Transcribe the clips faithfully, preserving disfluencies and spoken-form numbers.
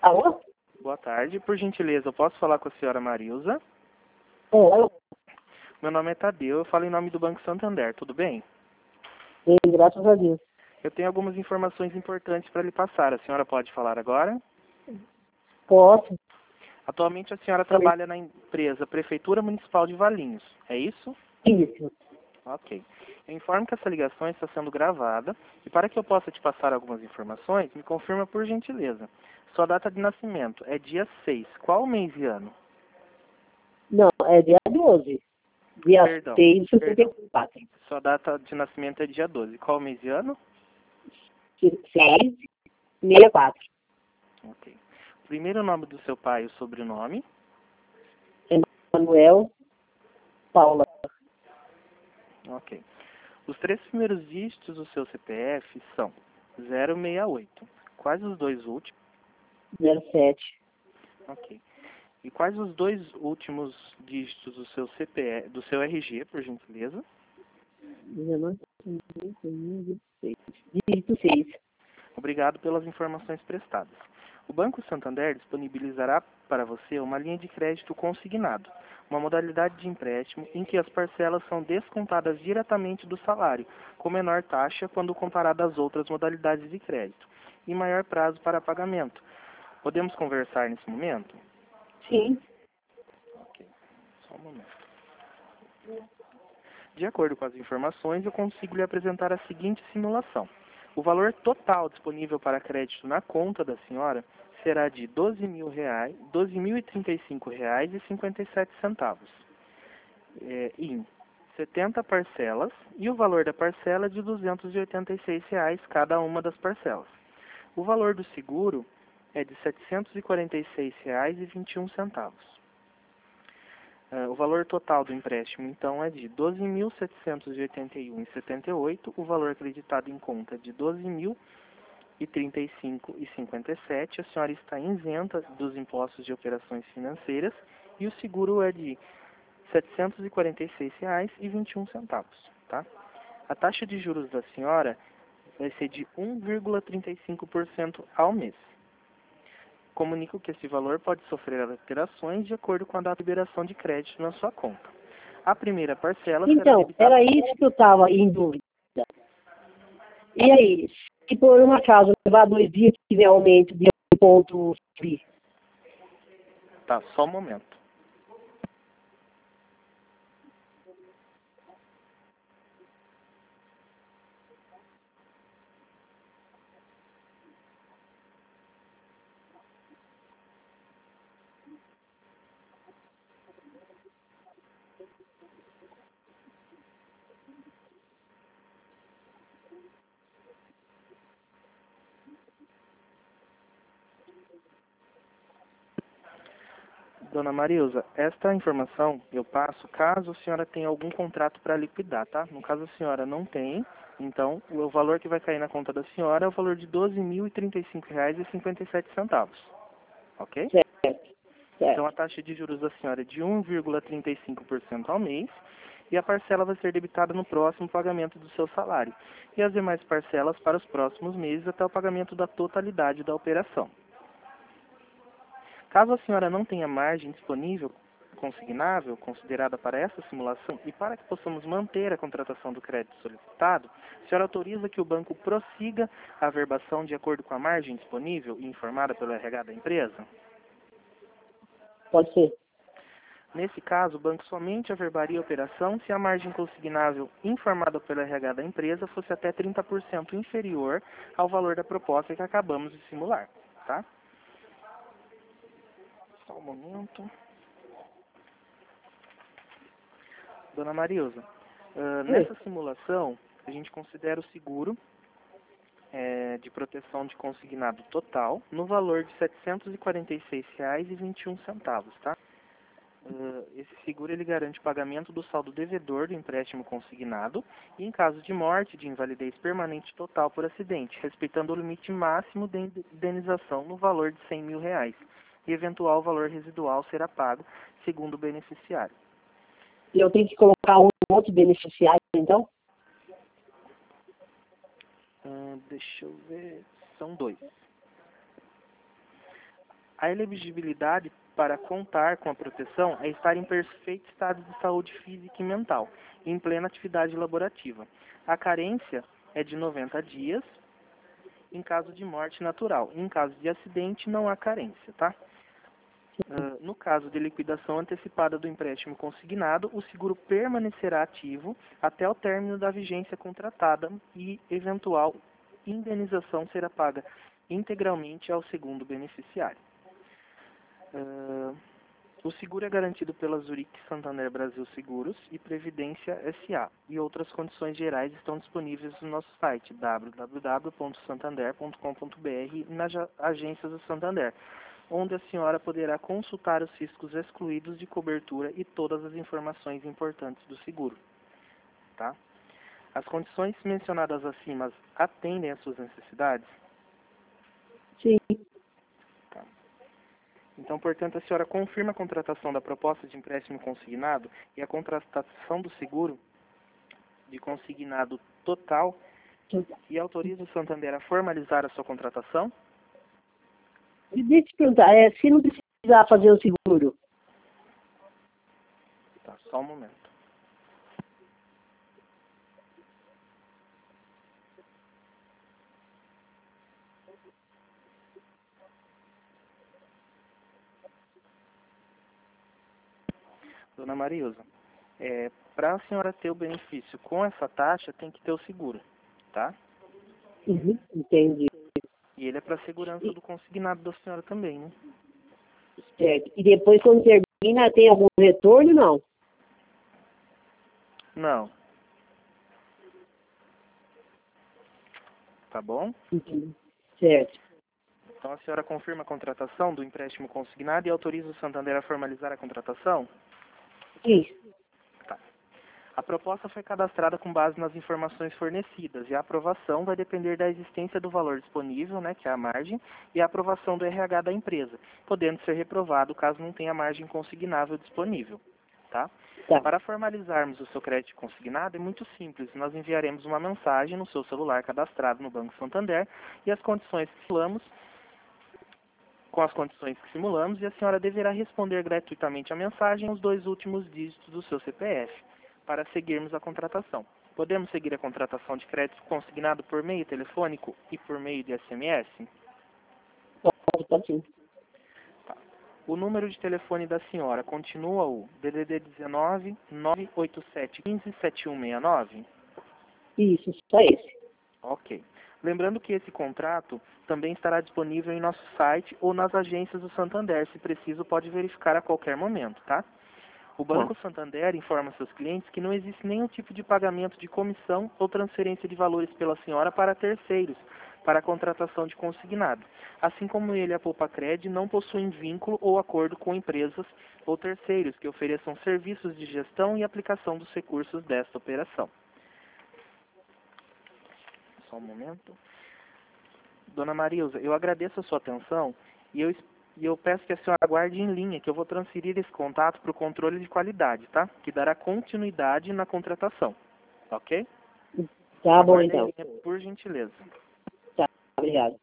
Alô? Boa tarde. Por gentileza, eu posso falar com a senhora Marilza? É, Meu nome é Tadeu, eu falo em nome do Banco Santander, tudo bem? bem, graças a Deus. Eu tenho algumas informações importantes para lhe passar. A senhora pode falar agora? Posso? Atualmente a senhora trabalha na empresa Prefeitura Municipal de Valinhos, é isso? Isso. Ok. Eu informo que essa ligação está sendo gravada e para que eu possa te passar algumas informações, me confirma por gentileza. Sua data de nascimento é dia seis. Qual mês e ano? Não, é dia doze. Dia Perdão, seis de perdão. setenta e quatro. Sua data de nascimento é dia doze. Qual mês e ano? seis sessenta e quatro. Ok. Primeiro nome do seu pai e o sobrenome. Manuel Paula. Ok. Os três primeiros dígitos do seu C P F são zero seis oito. Quais os dois últimos? zero sete. Ok. E quais os dois últimos dígitos do seu C P F, do seu R G, por gentileza? dezenove, vinte e seis. Dígito seis. Obrigado pelas informações prestadas. O Banco Santander disponibilizará para você uma linha de crédito consignado, uma modalidade de empréstimo em que as parcelas são descontadas diretamente do salário, com menor taxa quando comparada às outras modalidades de crédito, e maior prazo para pagamento. Podemos conversar nesse momento? Sim. Ok, só um momento. De acordo com as informações, eu consigo lhe apresentar a seguinte simulação. O valor total disponível para crédito na conta da senhora será de doze mil reais, doze mil e trinta e cinco reais e cinquenta e sete centavos, é, em setenta parcelas, e o valor da parcela é de duzentos e oitenta e seis reais cada uma das parcelas. O valor do seguro é de setecentos e quarenta e seis reais e vinte e um centavos. Uh, o valor total do empréstimo, então, é de doze mil setecentos e oitenta e um reais e setenta e oito centavos, o valor acreditado em conta é de doze mil e trinta e cinco reais e cinquenta e sete centavos, a senhora está isenta dos impostos de operações financeiras e o seguro é de setecentos e quarenta e seis reais e vinte e um centavos, tá? A taxa de juros da senhora vai ser de um vírgula trinta e cinco por cento ao mês. Comunico que esse valor pode sofrer alterações de acordo com a data de liberação de crédito na sua conta. A primeira parcela será Então, debitada... era isso que eu estava em dúvida. E aí, se por um acaso levar dois dias que tiver aumento de ponto free, Tá, só um momento. Dona Marilza, esta informação eu passo caso a senhora tenha algum contrato para liquidar, tá? No caso a senhora não tem, então o valor que vai cair na conta da senhora é o valor de doze mil e trinta e cinco reais e cinquenta e sete centavos, ok? certo, Então certo. a taxa de juros da senhora é de um vírgula trinta e cinco por cento ao mês e a parcela vai ser debitada no próximo pagamento do seu salário e as demais parcelas para os próximos meses até o pagamento da totalidade da operação. Caso a senhora não tenha margem disponível consignável considerada para essa simulação e para que possamos manter a contratação do crédito solicitado, a senhora autoriza que o banco prossiga a averbação de acordo com a margem disponível e informada pelo R H da empresa? Pode ser. Nesse caso, o banco somente averbaria a operação se a margem consignável informada pelo R H da empresa fosse até trinta por cento inferior ao valor da proposta que acabamos de simular, tá? Só um momento. Dona Marilza, uh, nessa simulação, a gente considera o seguro é, de proteção de consignado total no valor de setecentos e quarenta e seis reais e vinte e um centavos, tá? Uh, esse seguro ele garante o pagamento do saldo devedor do empréstimo consignado e em caso de morte, de invalidez permanente total por acidente, respeitando o limite máximo de indenização no valor de cem mil reais e eventual valor residual será pago segundo o beneficiário. E eu tenho que colocar um outro beneficiário, então? Uh, deixa eu ver, são dois. A elegibilidade para contar com a proteção é estar em perfeito estado de saúde física e mental, e em plena atividade laborativa. A carência é de noventa dias em caso de morte natural. Em caso de acidente, não há carência, tá? Uh, no caso de liquidação antecipada do empréstimo consignado, o seguro permanecerá ativo até o término da vigência contratada e eventual indenização será paga integralmente ao segundo beneficiário. Uh, o seguro é garantido pela Zurich Santander Brasil Seguros e Previdência S A e outras condições gerais estão disponíveis no nosso site w w w ponto santander ponto com ponto b r e nas agências do Santander, onde a senhora poderá consultar os riscos excluídos de cobertura e todas as informações importantes do seguro. Tá? As condições mencionadas acima atendem às suas necessidades? Sim. Tá. Então, portanto, a senhora confirma a contratação da proposta de empréstimo consignado e a contratação do seguro de consignado total e autoriza o Santander a formalizar a sua contratação? E deixa eu te perguntar, é, se não precisar fazer o seguro? Tá, só um momento. Dona Mariusa, é, para a senhora ter o benefício com essa taxa, tem que ter o seguro, tá? Uhum, entendi. E ele é para a segurança do consignado da senhora também, né? Certo. E depois, quando termina, tem algum retorno, não? Não. Tá bom? Entendi. Certo. Então a senhora confirma a contratação do empréstimo consignado e autoriza o Santander a formalizar a contratação? Isso. Tá. A proposta foi cadastrada com base nas informações fornecidas e a aprovação vai depender da existência do valor disponível, né, que é a margem, e a aprovação do R H da empresa, podendo ser reprovado caso não tenha margem consignável disponível. Tá? Tá. Para formalizarmos o seu crédito consignado é muito simples. Nós enviaremos uma mensagem no seu celular cadastrado no Banco Santander e as condições que simulamos, com as condições que simulamos, e a senhora deverá responder gratuitamente a mensagem os dois últimos dígitos do seu C P F para seguirmos a contratação. Podemos seguir a contratação de crédito consignado por meio telefônico e por meio de S M S? Pode, pode sim. Tá. O número de telefone da senhora continua o D D D dezenove, nove oito sete, um cinco, sete um seis nove? Isso, só esse. Ok. Lembrando que esse contrato também estará disponível em nosso site ou nas agências do Santander. Se preciso, pode verificar a qualquer momento, tá? O Banco Tá. Santander informa seus clientes que não existe nenhum tipo de pagamento de comissão ou transferência de valores pela senhora para terceiros, para a contratação de consignado. Assim como ele, a Poupacred, não possuem vínculo ou acordo com empresas ou terceiros que ofereçam serviços de gestão e aplicação dos recursos desta operação. Só um momento. Dona Marilza, eu agradeço a sua atenção e eu, e eu peço que a senhora aguarde em linha, que eu vou transferir esse contato para o controle de qualidade, tá? Que dará continuidade na contratação, ok? Tá bom, Aguarde então. em linha, por gentileza. Tá, obrigado.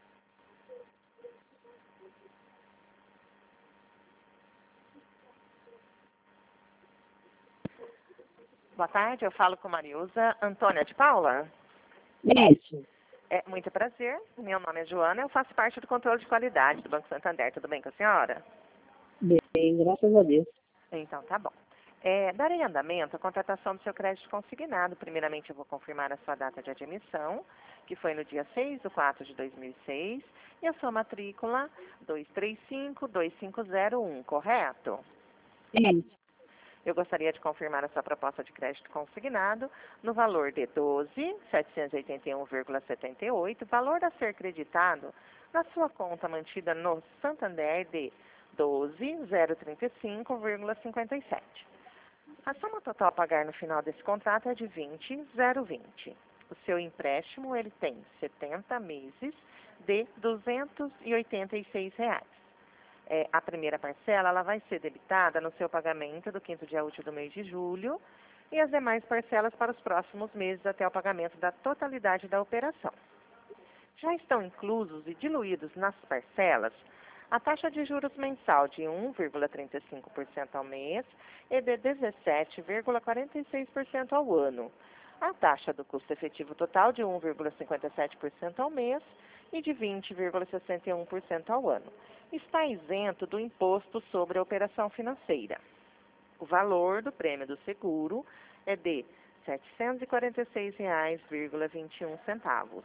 Boa tarde, eu falo com Mariusa Antônia de Paula. Isso. É muito prazer, meu nome é Joana, eu faço parte do controle de qualidade do Banco Santander. Tudo bem com a senhora? Bem, graças a Deus. Então, tá bom. É, darei andamento à contratação do seu crédito consignado. Primeiramente, eu vou confirmar a sua data de admissão, que foi no dia seis de quatro de dois mil e seis, e a sua matrícula dois três cinco dois cinco zero um, correto? Isso. Eu gostaria de confirmar a sua proposta de crédito consignado no valor de doze mil setecentos e oitenta e um vírgula setenta e oito, valor a ser creditado na sua conta mantida no Santander de doze mil trinta e cinco vírgula cinquenta e sete. A soma total a pagar no final desse contrato é de vinte mil vinte. O seu empréstimo ele tem setenta meses de duzentos e oitenta e seis reais. É, a primeira parcela ela vai ser debitada no seu pagamento do quinto dia útil do mês de julho e as demais parcelas para os próximos meses até o pagamento da totalidade da operação. Já estão inclusos e diluídos nas parcelas a taxa de juros mensal de um vírgula trinta e cinco por cento ao mês e de dezessete vírgula quarenta e seis por cento ao ano. A taxa do custo efetivo total de um vírgula cinquenta e sete por cento ao mês e de vinte vírgula sessenta e um por cento ao ano. Está isento do imposto sobre a operação financeira. O valor do prêmio do seguro é de setecentos e quarenta e seis reais e vinte e um centavos.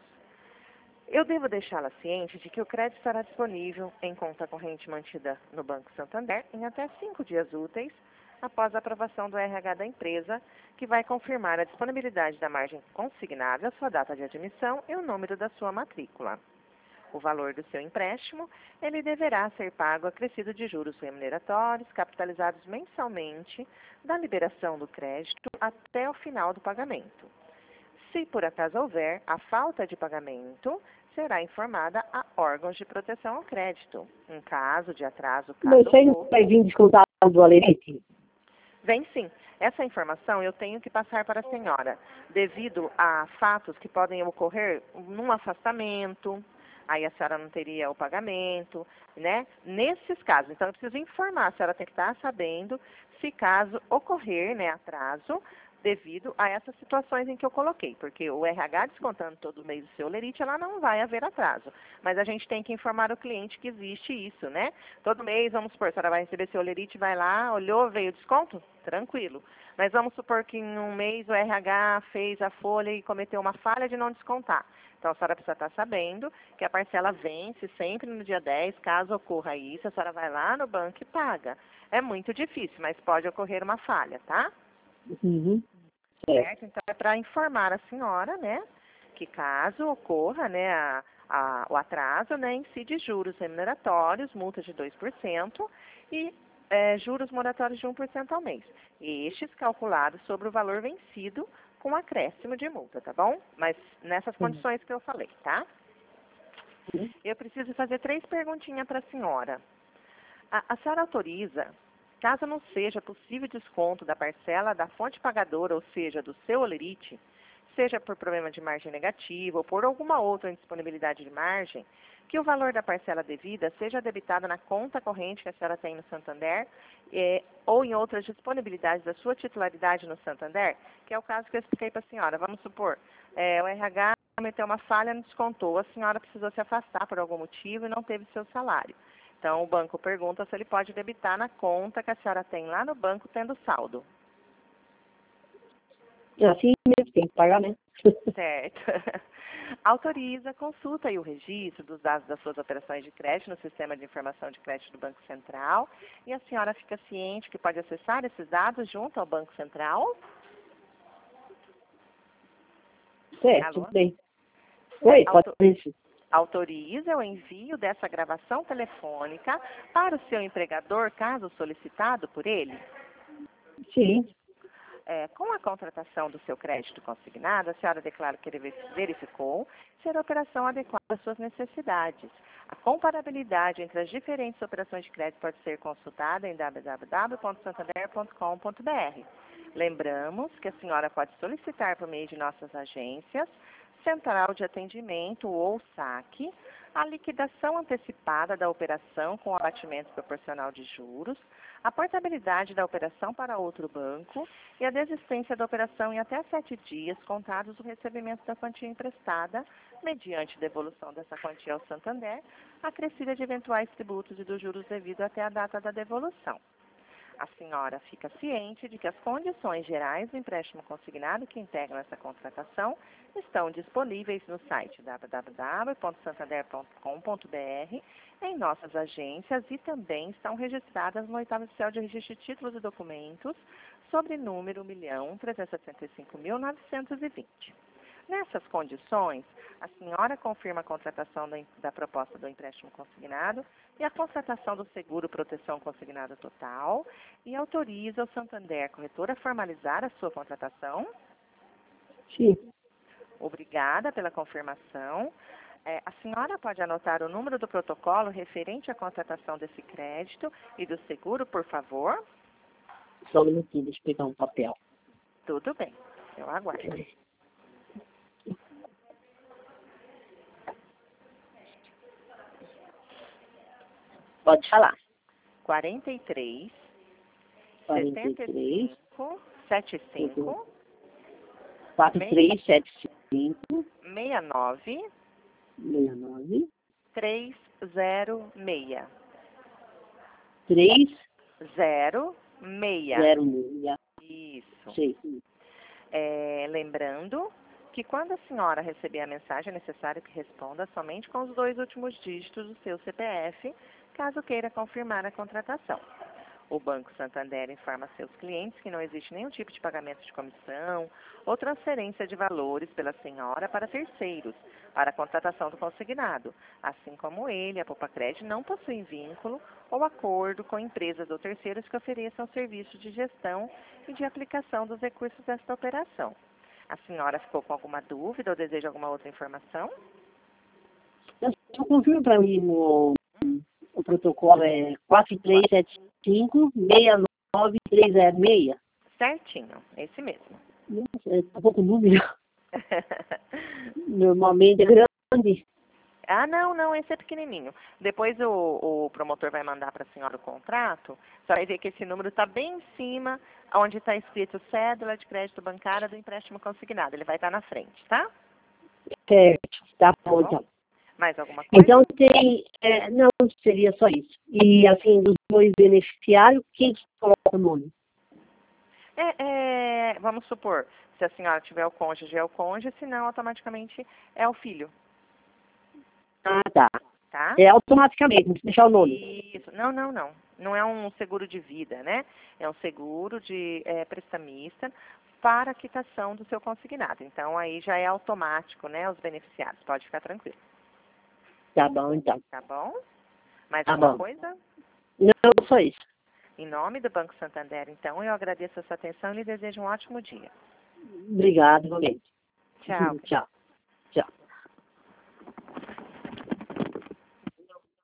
Eu devo deixá-la ciente de que o crédito estará disponível em conta corrente mantida no Banco Santander em até cinco dias úteis após a aprovação do R H da empresa, que vai confirmar a disponibilidade da margem consignável, sua data de admissão e o número da sua matrícula. O valor do seu empréstimo, ele deverá ser pago acrescido de juros remuneratórios, capitalizados mensalmente, da liberação do crédito até o final do pagamento. Se por acaso houver a falta de pagamento, será informada a órgãos de proteção ao crédito. Em caso de atraso, caso Mas isso aí não vai vir descontado do Alerite? Vem sim. Essa informação eu tenho que passar para a senhora, devido a fatos que podem ocorrer num afastamento, aí a senhora não teria o pagamento, né? Nesses casos, então eu preciso informar, a senhora tem que estar sabendo se caso ocorrer, né, atraso, devido a essas situações em que eu coloquei, porque o R H descontando todo mês o seu lerite, ela não vai haver atraso. Mas a gente tem que informar o cliente que existe isso, né? Todo mês, vamos supor, a senhora vai receber seu lerite, vai lá, olhou, veio o desconto? Tranquilo. Mas vamos supor que em um mês o R H fez a folha e cometeu uma falha de não descontar. Então, a senhora precisa estar sabendo que a parcela vence sempre no dia dez, caso ocorra isso, a senhora vai lá no banco e paga. É muito difícil, mas pode ocorrer uma falha, tá? Uhum. Certo? Então, é para informar a senhora, né, que caso ocorra, né, a, a, o atraso, né, incide juros remuneratórios, multa de dois por cento e é, juros moratórios de um por cento ao mês. Estes calculados sobre o valor vencido com acréscimo de multa, tá bom? Mas nessas condições que eu falei, tá? Eu preciso fazer três perguntinhas para a senhora. A, a senhora autoriza, caso não seja possível desconto da parcela da fonte pagadora, ou seja, do seu olerite, seja por problema de margem negativa ou por alguma outra indisponibilidade de margem, que o valor da parcela devida seja debitado na conta corrente que a senhora tem no Santander eh, ou em outras disponibilidades da sua titularidade no Santander, que é o caso que eu expliquei para a senhora. Vamos supor, eh, o R H cometeu uma falha, não descontou, a senhora precisou se afastar por algum motivo e não teve seu salário. Então, o banco pergunta se ele pode debitar na conta que a senhora tem lá no banco, tendo saldo. Assim mesmo, tem que pagar, né? Certo. Autoriza a consulta e o registro dos dados das suas operações de crédito no Sistema de Informação de Crédito do Banco Central. E a senhora fica ciente que pode acessar esses dados junto ao Banco Central? Certo, Alô? tudo bem. Oi, É, pode auto- fazer isso. Autoriza o envio dessa gravação telefônica para o seu empregador, caso solicitado por ele? Sim. É, com a contratação do seu crédito consignado, a senhora declara que ele verificou ser a operação adequada às suas necessidades. A comparabilidade entre as diferentes operações de crédito pode ser consultada em w w w ponto santander ponto com ponto b r. Lembramos que a senhora pode solicitar por meio de nossas agências, Central de Atendimento ou SAC, a liquidação antecipada da operação com abatimento proporcional de juros, a portabilidade da operação para outro banco e a desistência da operação em até sete dias, contados o recebimento da quantia emprestada, mediante devolução dessa quantia ao Santander, acrescida de eventuais tributos e dos juros devido até a data da devolução. A senhora fica ciente de que as condições gerais do empréstimo consignado que integram essa contratação estão disponíveis no site w w w ponto santander ponto com ponto b r, em nossas agências e também estão registradas no oitavo oficial de registro de títulos e documentos sobre número um milhão trezentos e setenta e cinco mil novecentos e vinte. Nessas condições, a senhora confirma a contratação da, da proposta do empréstimo consignado e a constatação do seguro proteção consignado total e autoriza o Santander Corretora a formalizar a sua contratação? Sim. Obrigada pela confirmação. É, a senhora pode anotar o número do protocolo referente à contratação desse crédito e do seguro, por favor? Só um minutinho, deixa eu pegar um papel. Tudo bem, eu aguardo. Pode falar. quarenta e três, quarenta e setenta e três, cinco, setenta e cinco, quatro três sete cinco, sessenta e nove, sessenta e nove, trezentos e seis. três zero seis. zero seis. Isso. Sim. É, lembrando que quando a senhora receber a mensagem, é necessário que responda somente com os dois últimos dígitos do seu C P F, caso queira confirmar a contratação. O Banco Santander informa seus clientes que não existe nenhum tipo de pagamento de comissão ou transferência de valores pela senhora para terceiros, para a contratação do consignado. Assim como ele, a Poupa-Cred não possui vínculo ou acordo com empresas ou terceiros que ofereçam serviço de gestão e de aplicação dos recursos desta operação. A senhora ficou com alguma dúvida ou deseja alguma outra informação? Só confirma para mim o, o protocolo é quatro três sete cinco, seis nove três zero seis. Certinho, esse mesmo. Nossa, é um pouco número. Normalmente é grande. Ah, não, não, esse é pequenininho. Depois o, o promotor vai mandar para a senhora o contrato, você vai ver que esse número está bem em cima, onde está escrito cédula de crédito bancária do empréstimo consignado. Ele vai estar na frente, tá? Certo, tá Tá bom bom? então. Mais alguma coisa? Então tem, é, não, seria só isso. E assim, dos dois beneficiários, quem que coloca o nome? É, é, vamos supor, se a senhora tiver o cônjuge, é o cônjuge, senão automaticamente é o filho, Ah, tá. tá? É automaticamente, não precisa deixar o nome. Isso. Não, não, não. Não é um seguro de vida, né? É um seguro de é, prestamista para a quitação do seu consignado. Então, aí já é automático, né? Os beneficiários. Pode ficar tranquilo. Tá bom, então. Tá bom? Mais Tá alguma bom. coisa? Não, só isso. Em nome do Banco Santander, então, eu agradeço a sua atenção e lhe desejo um ótimo dia. Obrigado, igualmente. Tchau. Tchau.